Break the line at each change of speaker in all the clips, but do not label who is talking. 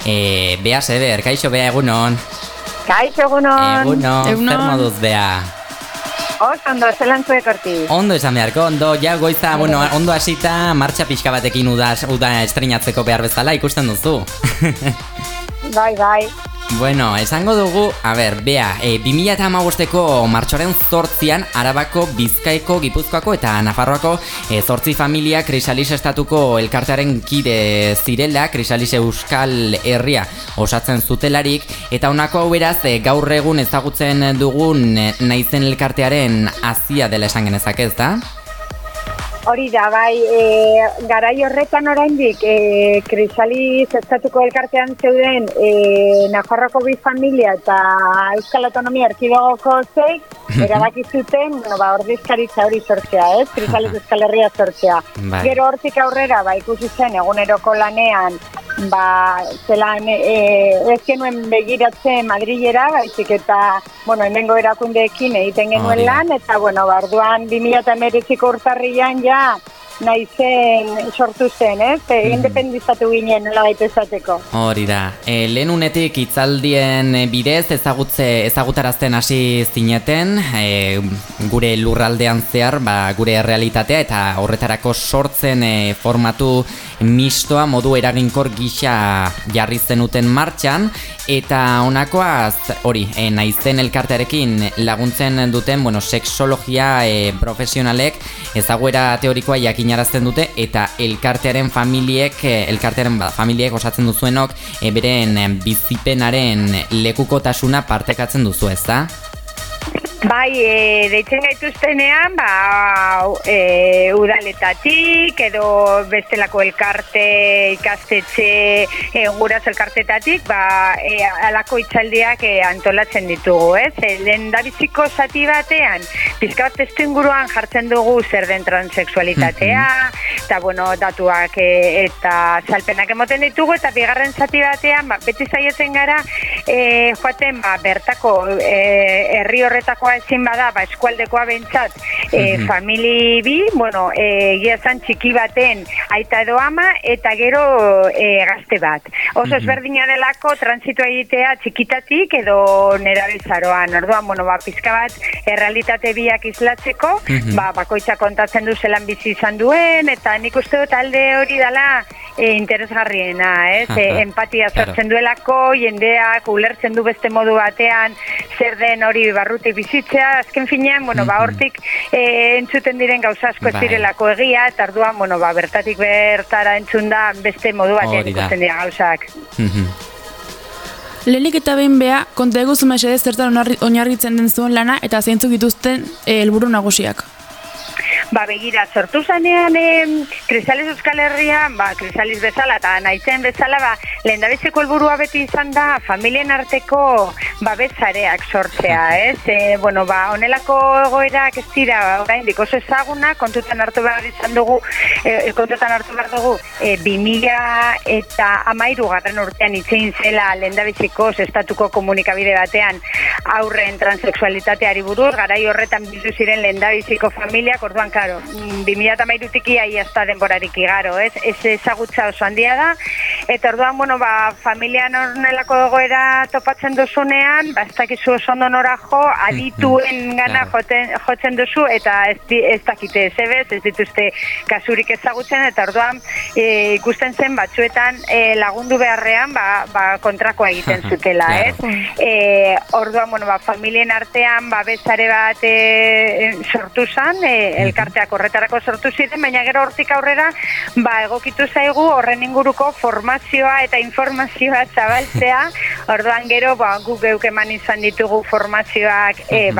Bea Seder, kaixo Bea, egunon.
Kaixo, egunon.
Zer moduz Bea?
Ondo, zelan zuek horti.
Ondo esan beharko, ondo, ja goiza, ondo hasita martxa pixka batekin uda estreinatzeko behar bezala ikusten duzu.
Bai.
Bueno, esango dugu, Bea, 2015ko martxoaren 8an Arabako, Bizkaiko, Gipuzkoako eta Nafarroako 8 familia Krisalis estatuko elkartearen kide zirela, Krisalis Euskal Herria osatzen zutelarik, eta honako hau beraz gaur egun ezagutzen dugun naizen elkartearen hazia dela esan genezake, ezta?
Hori da, bai, garai horretan oraindik Krisalis estatuko elkartean zeuden Nafarroako bi familia eta Euskal Autonomia Erkidegoko zeik erabaki zuten, ordezkaritza hori sortzea, Krisalis Euskal Herria sortzea. Gero hortik aurrera, ikusi zen eguneroko lanean, zelan ez genuen begiratzen Madrilera, baizik eta, hemengo erakundeekin egiten genuen lan, eta, orduan 2019ko urtarrian ja naizen sortu zen, independizatu ginen nola baita esateko.
Hori da, lehen unetik hitzaldien bidez ezagutarazten hasi zineten, gure lurraldean zehar, gure errealitatea eta horretarako sortzen formatu mistoa modu eraginkor gisa jarri zenuten martxan, eta honakoaz, hori, naizen elkartearekin laguntzen duten, sexologia profesionalek ezaguera teorikoa jakinarazten dute, eta elkartearen familiek osatzen duzuenok beren bizipenaren lekukotasuna partekatzen duzu, ezta?
Bai, deitzen gaituztenean, udaletatik edo bestelako elkarte, ikastetxe, guraso elkartetatik, alako hitzaldiak antolatzen ditugu, ez? Lehendabiziko zati batean, pizka bat testuinguruan jartzen dugu zer den transexualitatea, eta, datuak eta salpenak emoten ditugu, eta bigarren zati batean, beti saiatzen gara, joaten, bertako herri horretako ezin bada, eskualdekoa behintzat, famili bi, egia esan txiki baten aita edo ama, eta gero gazte bat. Oso ezberdina delako transitua egitea txikitatik edo nerabezaroan. Orduan, pizka bat, errealitate biak islatzeko, bakoitza kontatzen du zelan bizi izan duen, eta nik uste dut alde hori dela interesgarriena, empatia sortzen duelako, jendeak ulertzen du beste modu batean, zer den hori barrutik bizitzea, azken finean, hortik entzuten diren gauza asko ez direlako egia, eta orduan, bertatik bertara entzun da beste modu batean ikusten dira gauzak.
Lehenik eta behin Bea, konta eguzu mesedez zertan oinarritzen den zuen lana eta zeintzuk dituzten helburu nagusiak.
Begira, sortu zanean Krisalis Euskal Herria, Krisalis bezala eta naizen bezala, lehendabiziko helburua beti izan da familien arteko babes-sareak sortzea, ez? Honelako egoerak ez dira oraindik oso ezaguna, kontutan hartu behar dugu 2013 urtean itzein zela lehendabiziko estatuko komunikabide batean aurren transexualitateari buruz, garai horretan bildu ziren lehendabiziko familiak, orduan, claro, 2013 ia ez da denborarik igaro, ez ezagutza oso handia da, eta orduan, familian hornelako egoera topatzen duzunean, ez dakizu oso ondo nora jo, adituen gana jotzen duzu, eta ez dakite ez dituzte kasurik ezagutzen, eta orduan ikusten zen batzuetan lagundu beharrean kontrakoa egiten zutela, ez? Orduan, familien artean babesare bat sortu zen, elkarteak horretarako sortu ziren, baina gero hortik aurrera egokitu zaigu horren inguruko formazioa eta informazioa zabaltzea, orduan gero guk geuk eman izan ditugu formazioak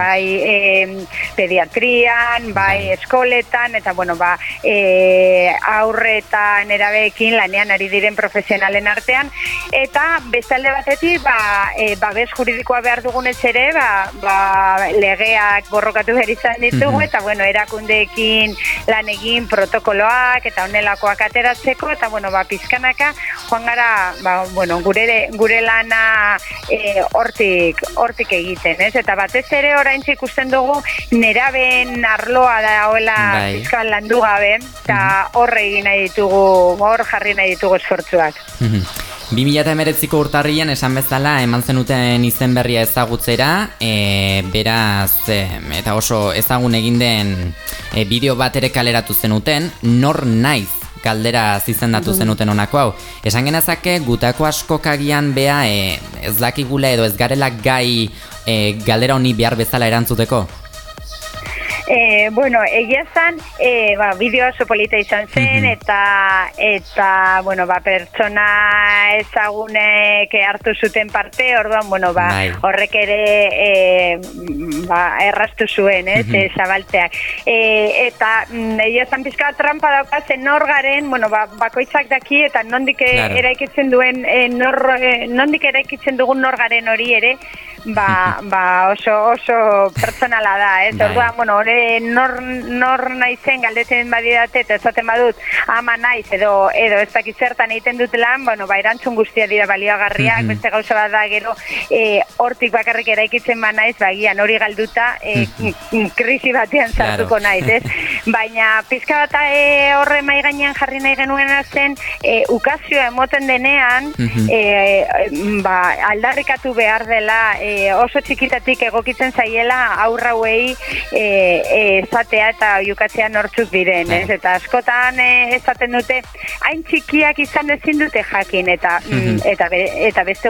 pediatrian, eskoletan, eta aurre eta nerabeekin lanean ari diren profesionalen artean, eta bestalde batetik babes juridikoa behar dugunez ere legeak borrokatu behar izan ditugu, eta erakundeekin lan egin protokoloak eta honelakoak ateratzeko, eta pizkanaka joan gara gure lana hortik egiten, ez? Eta batez ere oraintxe ikusten dugu nerabeen arloa dagoela pizkan landu gabe, eta hor jarri nahi ditugu esfortzuak.
2019ko urtarrian esan bezala eman zenuten izen berria ezagutzera, beraz, eta oso ezagun egin den bideo bat ere kaleratu zenuten, nor naiz galdera zizendatu zenuten honako hau. Esan genezake gutako askokagian bea ez dakigula edo ez garela gai galdera honi behar bezala erantzuteko?
Bueno, egia zan, bideo oso polita izan zen, eta bueno, pertsona ezagunek hartu zuten parte, orduan, bueno, horrek ere erraztu zuen, zabaltzeak. Eta egia zan pizka trampa daukazen nor garen, bueno, bakoitzak daki, eta nondik eraikitzen duen, nondik eraikitzen dugun nor garen hori ere, oso personala da, orduan, bueno, nor naizen galdetzen badidate eta esaten badut ama naiz edo ez dakit zertan egiten dut lan, bueno, erantzun guztia dira baliogarriak, beste gauza bat da gero hortik bakarrik eraikitzen naiz, gian hori galduta krisi batean sartuko naiz, ez? Baina pizka bat horre mai gainean jarri nahi genuena zen ukazioa emoten denean aldarrikatu behar dela oso txikitatik egokitzen zaiela aurrauei esatea eta jukatzea nortzuk diren, ez? Eta askotan esaten dute hain txikiak izan ezin dute jakin eta beste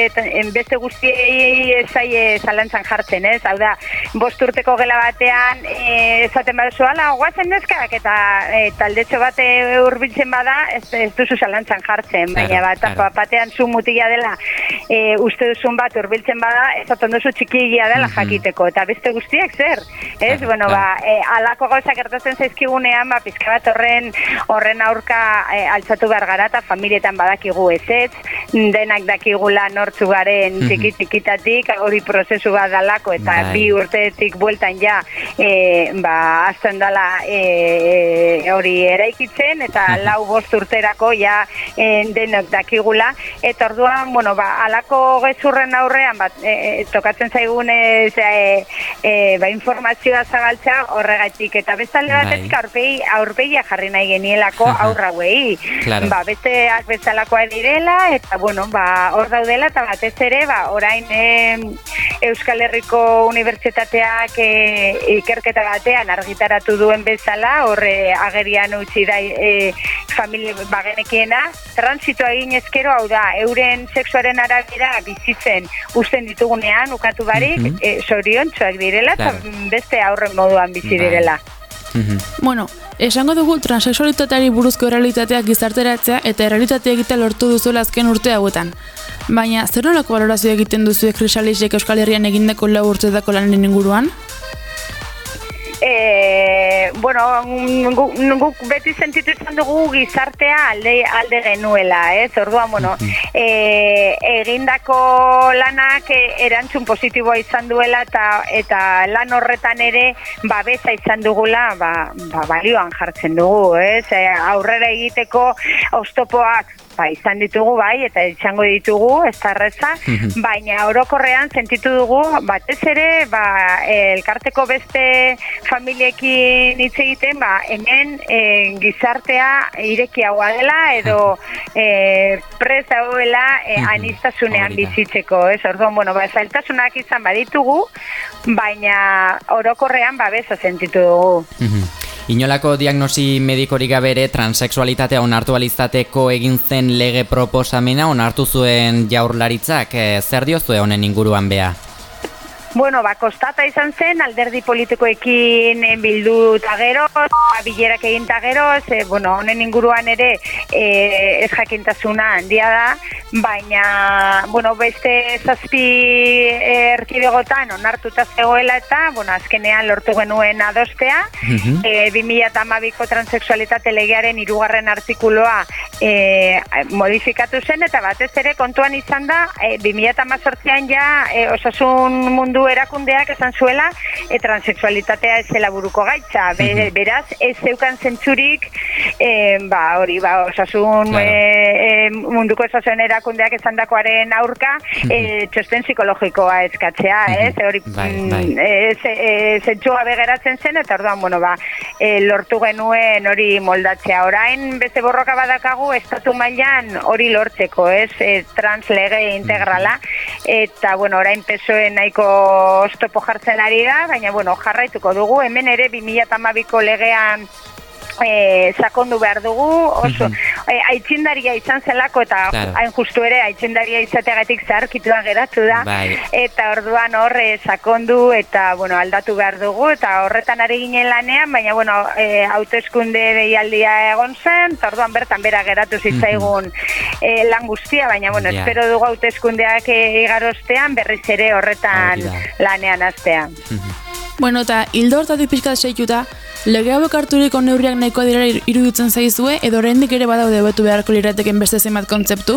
guztiei esaie zalantzan jartzen, ez? Hau da, 5 urteko gela batean esaten baduzu ala guazen neskak eta taldetxo bate hurbiltzen bada ez duzu zalantzan jartzen, baina batean zu mutila dela uste duzun bat hurbiltzen bada esaten duzu txikia dela jakiteko eta beste guztiak zer, ez? Bueno, alako gauzak gertatzen zaizkigunean, pizka bat horren aurka altzatu behar gara eta familietan badakigu ezetz, denak dakigula nortzu garen txikitatik, hori prozesu bat dalako eta 2 urtetik bueltan ja azten dala hori eraikitzen eta 4-5 urterako ja denok dakigula eta orduan, bueno, alako gezurren aurrean tokatzen zaigunez informazioa zabaltzea horregatik eta bestalde batetik aurpegia jarri nahi genielako aurrauei. Besteak bezalakoa direla eta bueno, hor daudela eta batez ere orain Euskal Herriko Unibertsitateak ikerketa batean argitaratu duen bezala horre agerian utzi da familia bagenekiena transitoa egin ezkero, hau da, euren sexuaren arabera bizitzen usten ditugunean ukatu barik zoriontsuak direla eta beste aurren moduan bizi direla.
Bueno, esango dugu transexualitateari buruzko errealitateak gizarteratzea eta errealitatea egitea lortu duzuela azken urte hauetan. Baina, zer nolako balorazio egiten duzu Krisalisek Euskal Herrian egindako 4 urteetako lanen inguruan?
Bueno, guk beti sentitu izan dugu gizartea alde genuela, ez? Orduan, bueno, egindako lanak erantzun positiboa izan duela eta lan horretan ere babesa izan dugula, balioan jartzen dugu, ez? Aurrera egiteko oztopoak izan ditugu eta izango ditugu, ez da erreza, baina orokorrean sentitu dugu, batez ere, elkarteko beste familiekin hitz egiten, hemen gizartea irekiagoa dela edo presa dauela aniztasunean bizitzeko, ez? Orduan, bueno, zailtasunak izan baditugu, baina orokorrean babesa sentitu dugu.
Inolako diagnosi medikorik gabe ere transexualitatea onartu alizateko egin zen lege proposamena onartu zuen Jaurlaritzak, zer diozue honen inguruan bea?
Bueno, kostata izan zen, alderdi politikoekin bildu eta gero, bilerak egin eta gero, bueno, honen inguruan ere ez jakintasuna handia da, baina, bueno, beste 7 erkidegotan onartuta zegoela eta, bueno, azkenean lortu genuen adostea, 2012ko transexualitate legearen 3. artikuloa modifikatu zen, eta batez ere kontuan izan da, 2018an ja osasun mundu Mundu Erakundeak esan zuela transexualitatea ez zela buruko gaitza. Beraz, ez zeukan zentzurik osasun munduko osasun erakundeak esandakoaren aurka txosten psikologikoa eskatzea, ez? Hori zentzu gabe geratzen zen, eta orduan, lortu genuen hori moldatzea. Orain beste borroka badakagu estatu mailan hori lortzeko, ez? Trans lege integrala, eta orain PSOE nahiko oztopo jartzen ari da, baina jarraituko dugu, hemen ere 2012ko legean sakondu behar dugu, oso aitzindaria izan zelako, eta hain justu ere aitzindaria izateagatik zaharkitua geratu da, eta orduan horre sakondu eta aldatu behar dugu, eta horretan ari ginen lanean, baina hauteskunde deialdia egon zen, eta orduan bertan bera geratu zitzaigun lan guztia, baina espero dugu hauteskundeak igarostean berriz ere horretan lanean hastean.
Eta hildo hortatik pixkat seituta, lege hauek harturiko neurriak nahikoa dira iruditzen zaizue, edo oraindik ere badaude hobetu beharko lirateken beste zenbat kontzeptu?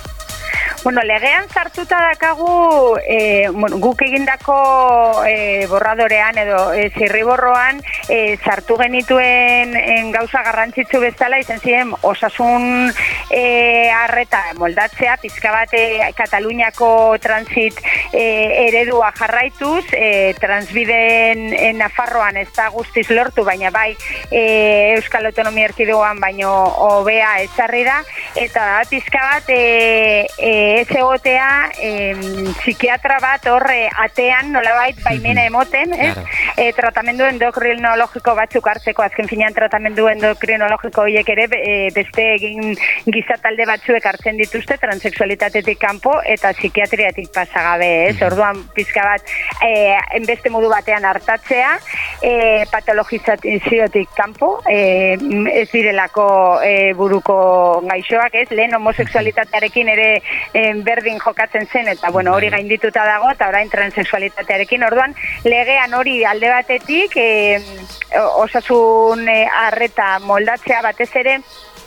Legean sartuta dakagu guk egindako borradorean edo zirriborroan sartu genituen gauza garrantzitsu bezala izan ziren osasun arreta moldatzea, pizka bat Kataluniako transit eredua jarraituz, transbideen Nafarroan ez da guztiz lortu, baina bai Euskal Autonomia Erkidegoan baino hobea ezarri da, eta pizka bat ez egotea psikiatra bat horre atean nolabait baimena emoten, tratamendu endokrinologiko batzuk hartzeko, azken finean tratamendu endokrinologiko horiek ere beste gizatalde batzuek hartzen dituzte transexualitatetik kanpo eta psikiatriatik pasagabe, orduan pizka bat beste modu batean hartatzea, patologizaziotik kanpo, ez direlako buruko gaixoak, lehen homosexualitatearekin ere berdin jokatzen zen, eta hori gaindituta dago, eta orain transexualitatearekin, orduan legean hori alde batetik osasun arreta moldatzea batez ere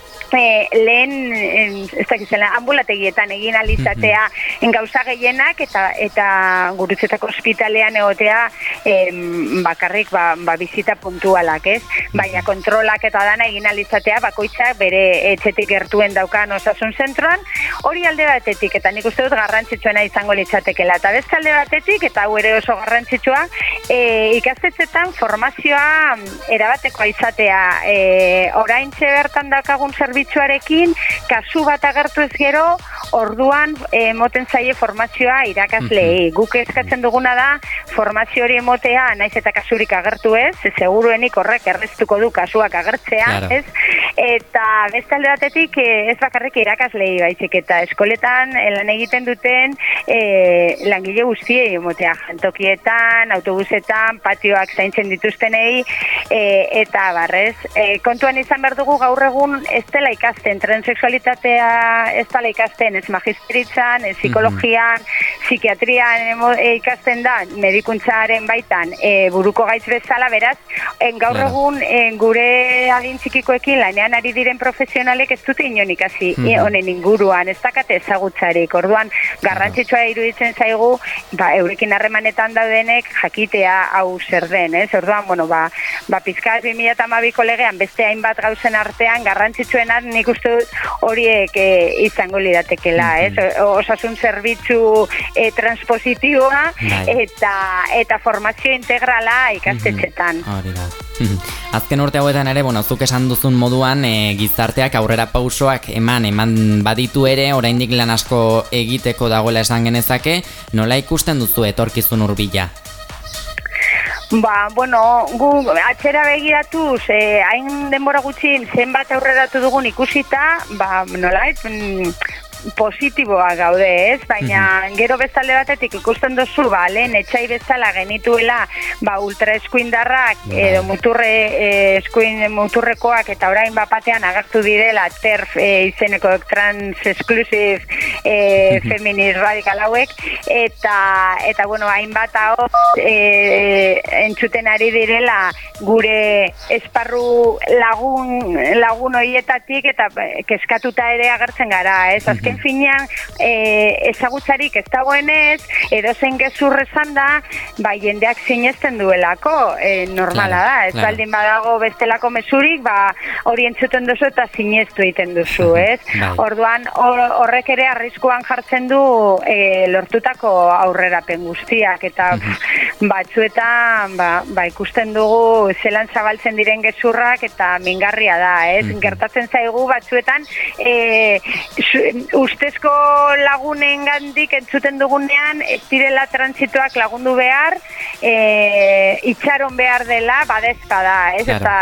lehen ambulategietan egin alizatea gauza gehienak eta Gurutzetako ospitalean egotea bakarrik bizita puntualak, ez? Baina kontrolak eta dana egin alizatea bakoitzak bere etxetik gertuen daukan osasun zentroan, hori alde batetik, eta nik uste dut garrantzitsuena izango litzatekela. Eta beste alde batetik, eta hau ere oso garrantzitsua, ikastetxetan formazioa erabatekoa izatea. Oraintxe bertan daukagun zerbitzuarekin, kasu bat agertu ez gero, orduan moten zaie formazioa irakasleei. Guk eskatzen duguna da, formazio hori emotea, naiz eta kasurik agertu ez, seguruenik horrek erreztuko du kasuak agertzea, ez? Eta beste alde batetik, ez bakarrik irakaslei baizik, eta eskoletan lan egiten duten langile guztiei emotea, jantokietan, autobusetan, patioak zaintzen dituztenei, eta barrez. Kontuan izan behar dugu gaur egun ez dela ikasten, transexualitatea ez dela ikasten, ez magistritzan, ez psikologian, psikiatrian ikasten da, medikuntzaren baitan buruko gaitz bezala, beraz, gaur egun gure adin txikikoekin lanean ari diren profesionalek ez dute inon ikasi honen inguruan, ez dakate ezagutzarik, orduan garrantzitsua iruditzen zaigu, eurekin harremanetan daudenek jakitea hau zer den, ez? Orduan, pizkat 2012ko legean beste hainbat gauzen artean garrantzitsuenak nik uste dut horiek izango liratekela, ez? Osasun zerbitzu transpositiboa eta formazio integrala ikastetxetan.
Azken urte hauetan ere, zuk esan duzun moduan gizarteak aurrera pausoak eman baditu ere, oraindik lan asko egiteko dagoela esan genezake, nola ikusten duzu etorkizun hurbila?
Gu atxera begiratuz, hain denbora gutxin zenbat aurreratu dugun ikusita, nolait, positiboa gaude, ez? Baina gero bezalde batetik ikusten duzu, lehen etxai bezala genituela ultraeskuindarrak edo muturrekoak eta orain batean agertu direla TERF izeneko trans-exclusive feminist radical hauek eta hainbat hau entzuten ari direla gure esparru lagun horietatik eta keskatuta ere agertzen gara, ez? Azken azken finean ezagutzarik ez dagoenez, edozein gezur esan da, jendeak sinesten duelako, normala da, ez baldin badago bestelako mezurik, hori entzuten duzu eta sinestu egiten duzu, ez? Orduan, horrek ere arriskuan jartzen du lortutako aurrerapen guztiak, eta batzuetan, ikusten dugu zelan zabaltzen diren gezurrak eta mingarria da, ez? Gertatzen zaigu batzuetan ustezko lagunen gandik entzuten dugunean ez direla transitoak lagundu behar, itxaron behar dela badezpada, ez? Eta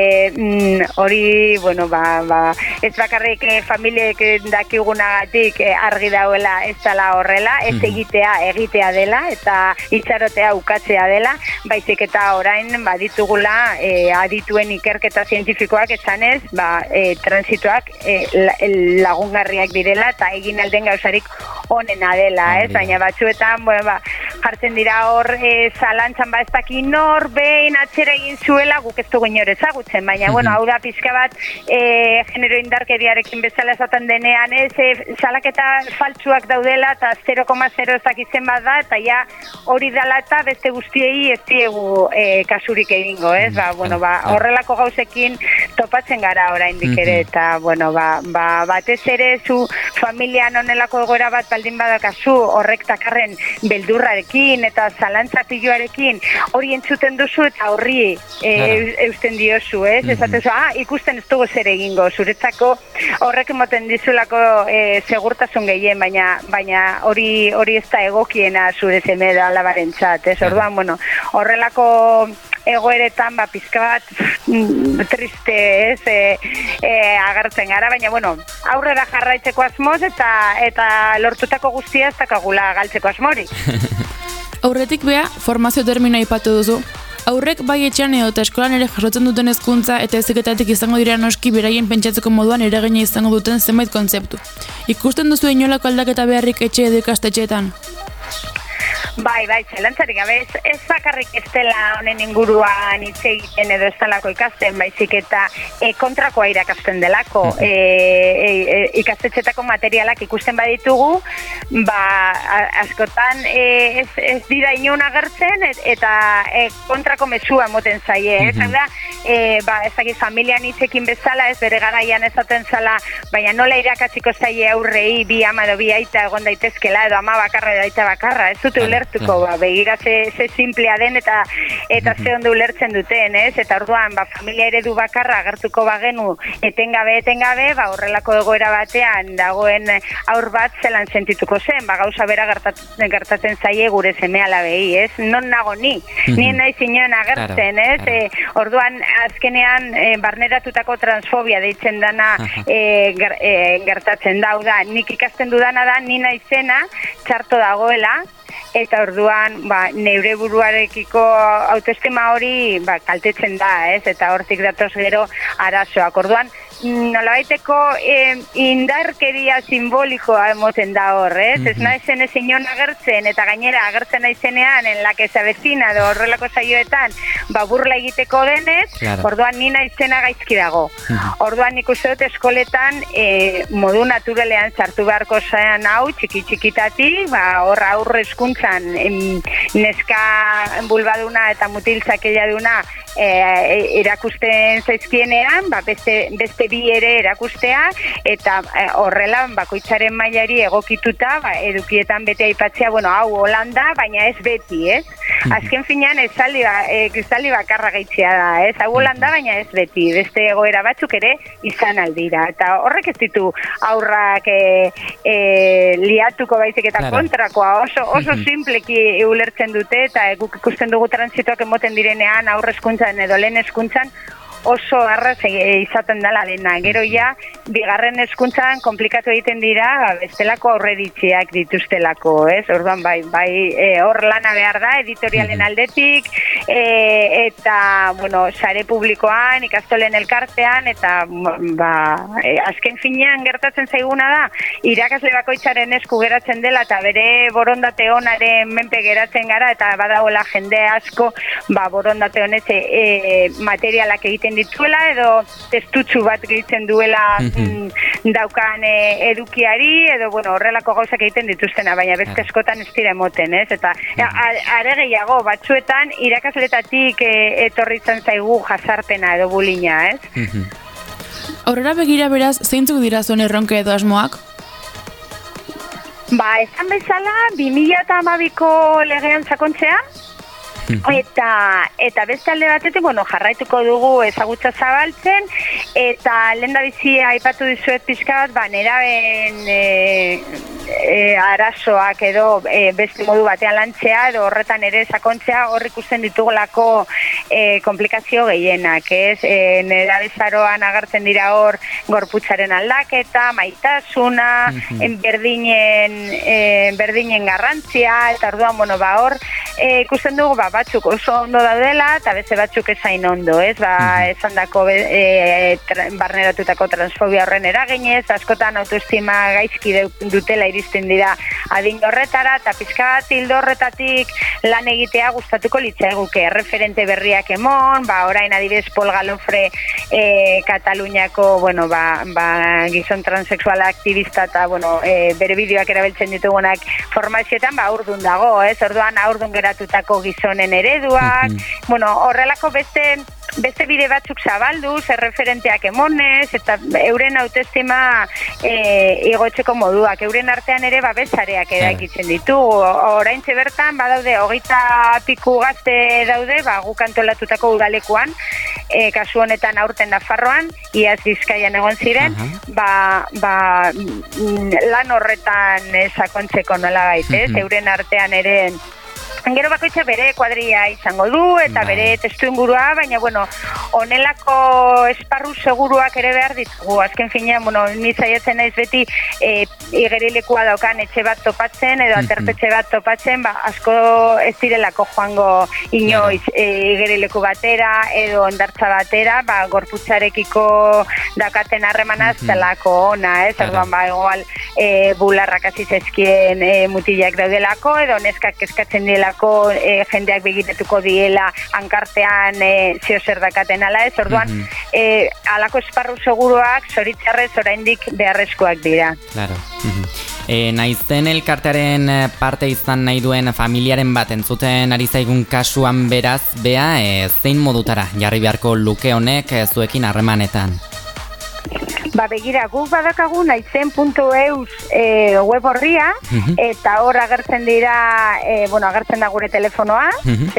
hori, ez bakarrik familiek dakigunagatik argi dauela ez dela horrela, ez egitea dela eta itxarotea ukatzea dela, baizik eta orain baditugula adituen ikerketa zientifikoak esanez, transitoak lagungarriak direla eta egin alden gauzarik onena dela, ez? Baina batzuetan, jartzen dira hor zalantzan ez daki nor, behin atzera egin zuela, guk ez dugu inor ezagutzen, baina, hau da pixka bat genero indarkeriarekin bezala esaten denean, ez, salaketa faltsuak daudela eta 0,0 ez dakitzen bat da, eta ja hori dela eta beste guztiei ez diegu kasurik egingo, ez? Horrelako gauzekin topatzen gara oraindik ere, eta, batez ere zu familian honelako egoera bat baldin badakazu, horrek takarren beldurrarekin eta zalantzapilloarekin hori entzuten duzu eta horri eusten diozu, ez? Esatezu, ikusten ez dugu zer egingo, zuretzako horrek emoten dizulako segurtasun gehien, baina hori ez da egokiena zure seme da alabarentzat, ez? Orduan, horrelako egoeretan, pizka bat triste, ez? Agertzen gara, baina, aurrera jarraitzeko asmoz eta lortutako guztia ez dakagula galtzeko asmorik.
Aurretik formazio terminoa aipatu duzu. Aurrek bai etxean edo eta eskolan ere jasotzen duten hezkuntza eta heziketatik izango dira noski beraien pentsatzeko moduan eragina izango duten zenbait kontzeptu. Ikusten duzu inolako aldaketa beharrik etxe edo ikastetxeetan?
Bai, zelantzarik gabe, ez bakarrik ez dela honen inguruan hitz egiten edo ez delako ikasten, baizik eta kontrakoa irakasten delako. Ikastetxetako materialak ikusten baditugu, askotan ez dira inon agertzen eta kontrako mezua moten zaie. Ez dakit familian hitzekin bezala, ez bere garaian ezaten zala, baina nola irakatziko zaie aurrei bi ama edo bi aita egon daitezkela edo ama bakarra edo aita bakarra, ez dute ulertuko, begira ze simplea den eta ze ondo ulertzen duten, ez? Eta orduan, familia eredu bakarra agertuko bagenu etengabe, horrelako egoera batean dagoen aur bat zelan sentituko zen, gauza bera gertatzen zaie gure seme alabei, ez? Non nago ni nahi zinean agertzen, ez? Orduan, azkenean, barneratutako transfobia deitzen dana gertatzen da, nik ikasten dudana da, ni naizena txarto dagoela, eta orduan neure buruarekiko autoestima hori kaltetzen da, ez? Eta hortik datoz gero arazoak. Orduan, nolabaiteko indarkeria simbolikoa emoten da hor, ez? Ez naizen ez inon agertzen, eta gainera agertzen naizenean en la que se avecina edo horrelako saioetan burla egiteko denez, orduan ni naizena gaizki dago. Orduan nik uste dut eskoletan modu naturalean sartu beharko zen hau, txikitatik, hor aurre hezkuntzan neska bulbaduna eta mutiltzakela duna erakusten zaizkienean, beste bi ere erakustea, eta horrela bakoitzaren mailari egokituta, edukietan bete aipatzea, hau Holanda, baina ez beti, ez? Azken finean ez zaldi bakarra gaitzea da, ez? Hau Holanda, baina ez beti, beste egoera batzuk ere izan aldira, eta horrek ez ditu aurrak liatuko baizik eta kontrakoa, oso simpleki ulertzen dute, eta guk ikusten dugu transitoak emoten direnean aurre hezkuntzan edo lehen hezkuntzan oso arraz izaten dela dena. Gero ja, bigarren hezkuntzan komplikatu egiten dira, bestelako aurreritziak dituztelako, ez? Orduan, hor lana behar da, editorialen aldetik, eta, sare publikoan, ikastolen elkartean, eta, azken finean gertatzen zaiguna da, irakasle bakoitzaren esku geratzen dela, eta bere borondate honaren menpe geratzen gara, eta badagoela jende asko, borondate honetze materialak egiten dituela edo testutsu bat gehitzen duela daukan edukiari edo horrelako gauzak egiten dituztena, baina beste askotan ez dira emoten, ez? Eta are gehiago, batzuetan irakasletatik etorri izan zaigu jazarpena edo bulina, ez?
Aurrera begira beraz, zeintzuk dira zuen erronka edo asmoak?
Esan bezala, 2012ko legean sakontzea, eta beste alde batetik, jarraituko dugu ezagutza zabaltzen, eta lehendabizi aipatu dizuet pixka bat, neraben arazoak edo beste modu batean lantzea, edo horretan ere sakontzea, hor ikusten ditugulako komplikazio gehienak, ez? Nerabezaroan agertzen dira hor gorputzaren aldaketa, maitasuna, berdinen garrantzia, eta orduan, hor ikusten dugu, batzuk oso ondo daudela, eta beste batzuk ezain ondo, ez? Esan dako barneratutako transfobia horren eraginez, askotan autoestima gaizki dutela iristen dira adin horretara, eta pixka bat hildo horretatik lan egitea gustatuko litzaiguke, referente berriak emon, orain adibidez Pol Galofre Kataluniako, gizon transexuala aktivista eta, bere bideoak erabiltzen ditugunak formazioetan, urdun dago, ez? Orduan urdun geratutako gizonen ereduak, horrelako beste bide batzuk zabalduz, referenteak emonez, eta euren autoestima igotzeko moduak, euren artean ere babesareak erakitzen ditu. Oraintxe bertan, badaude, 20 piku gazte daude, guk antolatutako udalekuan, kasu honetan aurten Nafarroan, iaz Bizkaian egon ziren, lan horretan sakontzeko nola baitez, euren artean ere gero bakoitza bere kuadria izango du eta bere testu ingurua, baina honelako esparru seguruak ere behar ditugu. Azken finean, ni saiatzen naiz beti igerilekua daukan etxe bat topatzen edo aterpetxe bat topatzen, asko ez direlako joango inoiz igerileku batera edo ondartza batera, gorputzarekiko daukaten harremanaz zelako ona, ez? Orduan, igual bularrak hasi zaizkien mutilak daudelako edo neskak eskatzen dielako jendeak begiratuko diela hankartean zio zer dakaten ala ez, orduan alako esparru seguruak zoritzarrez oraindik beharrezkoak dira.
Claro. Naizen elkartearen parte izan nahi duen familiaren bat entzuten ari zaigun kasuan beraz, zein modutara jarri beharko luke honek zuekin harremanetan?
Begira, guk badakagu naizen.eus web horria, eta hor agertzen dira, agertzen da gure telefonoa,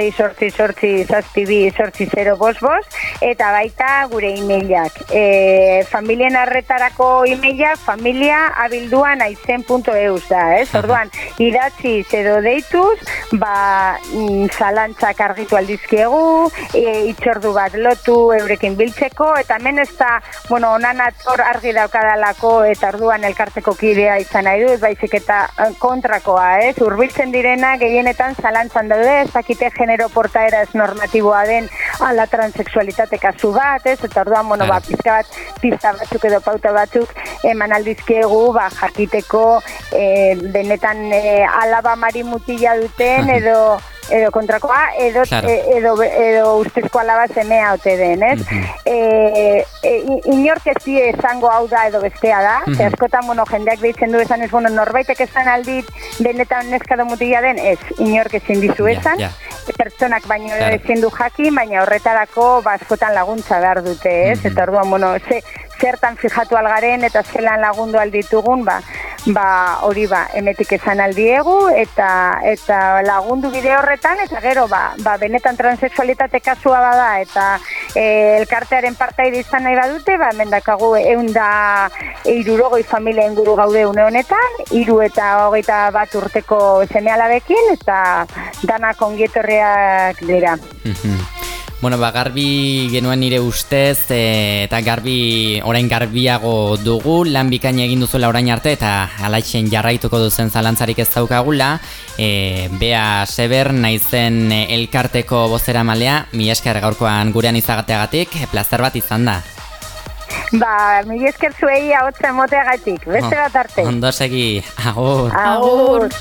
688-722-8055, eta baita gure e-mailak. Familien arretarako e-maila, familia@naizen.eus da, ez? Orduan, idatziz edo deituz, zalantzak argitu aldizkiegu, itxordu bat lotu eurekin biltzeko, eta hemen ez da, onan ator argi daukadalako eta orduan elkarteko kidea izan nahi dut, baizik eta kontrakoa, ez? Hurbiltzen direna gehienetan zalantzan daude, ez dakite genero portaera ez normatiboa den ala transexualitate kasu bat, ez? Eta orduan, pista batzuk edo pauta batzuk eman aldizkiegu, jakiteko benetan alaba mari mutila duten edo kontrakoa, edo ustezko alaba semea ote den, ez? Inork ez die esango hau da edo bestea da, askotan, jendeak deitzen du esan ez, norbaitek esan aldit benetan neska mutila den, ez, inork ezin dizu esan, pertsonak baino ezin du jakin, baina horretarako askotan laguntza behar dute, ez? Eta orduan, zertan fijatu algaren eta zelan lagundu alditugun, hori emetik esan aldiegu eta lagundu bide horretan, eta gero benetan transexualitate kasua bada eta elkartearen partaide izan nahi badute, hemen dakagu 160 familia inguru gaude une honetan, 3 eta 21 urteko seme-alabekin, eta danak ongietorriak dira.
Garbi genuen nire ustez, eta orain garbiago dugu, lan bikaina egin duzuela orain arte, eta alaitxen jarraituko duzen zalantzarik ez daukagula. Bea Seber, naizen elkarteko bozeramalea, mila esker gaurkoan gurean izagateagatik, plazer bat izan da.
Mila esker zuei ahotsa emoteagatik, beste bat arte.
Ondo segi, agur.
Agur.